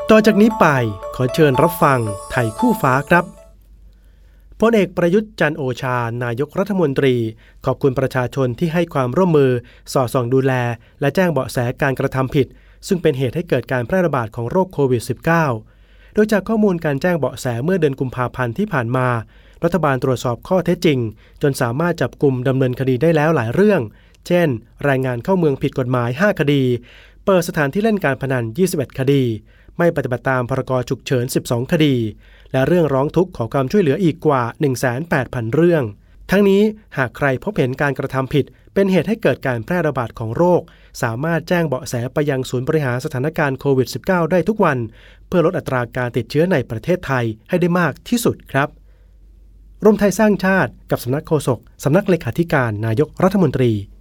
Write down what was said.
ต่อจากนี้ไปขอเชิญรับฟังไทยคู่ฟ้าครับพลเอกประยุทธ์จันทร์โอชานายกรัฐมนตรีขอบคุณประชาชนที่ให้ความร่วมมือสอดส่องดูแลและแจ้งเบาะแสการกระทำผิดซึ่งเป็นเหตุให้เกิดการแพร่ระบาดของโรคโควิด -19 โดยจากข้อมูลการแจ้งเบาะแสเมื่อเดือนกุมภาพันธ์ที่ผ่านมารัฐบาลตรวจสอบข้อเท็จจริงจนสามารถจับกุมดำเนินคดีได้แล้วหลายเรื่องเช่นรายงานเข้าเมืองผิดกฎหมาย5คดีเปิดสถานที่เล่นการพนัน21คดีไม่ปฏิบัติตามพรกฉุกเฉิน12คดีและเรื่องร้องทุกข์ขอความช่วยเหลืออีกกว่า 180,000 เรื่องทั้งนี้หากใครพบเห็นการกระทำผิดเป็นเหตุให้เกิดการแพร่ระบาดของโรคสามารถแจ้งเบาะแสไปยังศูนย์บริหารสถานการณ์โควิด -19 ได้ทุกวันเพื่อลดอัตราการติดเชื้อในประเทศไทยให้ได้มากที่สุดครับรวมไทยสร้างชาติกับสำนักโฆษกสำนักเลขาธิการนายกรัฐมนตรี